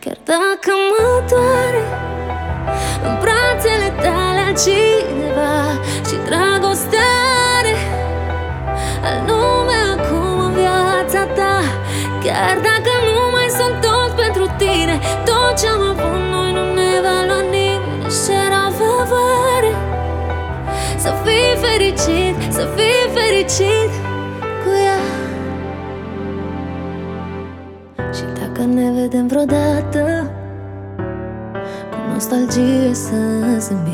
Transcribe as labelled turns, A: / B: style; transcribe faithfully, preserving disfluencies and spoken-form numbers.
A: Chiar dacă mă doare în brațele tale altcineva și dragostea are al nume acum în viața ta. Chiar dacă nu mai sunt tot pentru tine, tot ce-am avut noi nu ne va lua nimeni. Și era favoare să fii fericit, să fii fericit cu ea. Și dacă ne vedem vreodată, cu nostalgie să zâmbim.